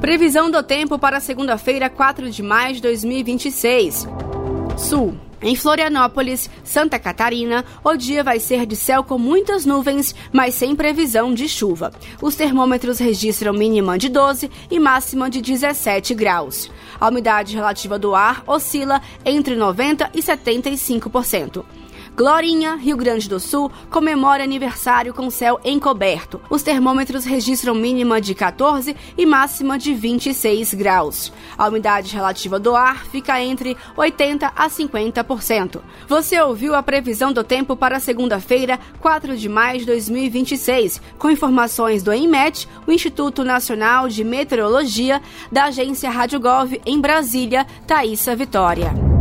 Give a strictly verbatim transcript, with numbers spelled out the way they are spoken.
Previsão do tempo para segunda-feira, quatro de maio de dois mil e vinte e seis. Sul. Em Florianópolis, Santa Catarina, o dia vai ser de céu com muitas nuvens, mas sem previsão de chuva. Os termômetros registram mínima de doze e máxima de dezessete graus. A umidade relativa do ar oscila entre noventa e setenta e cinco por cento. Glorinha, Rio Grande do Sul, comemora aniversário com céu encoberto. Os termômetros registram mínima de quatorze e máxima de vinte e seis graus. A umidade relativa do ar fica entre oitenta a cinquenta por cento. Você ouviu a previsão do tempo para segunda-feira, quatro de maio de dois mil e vinte e seis, com informações do INMET, o Instituto Nacional de Meteorologia, da agência Rádio Gov em Brasília, Thaísa Vitória.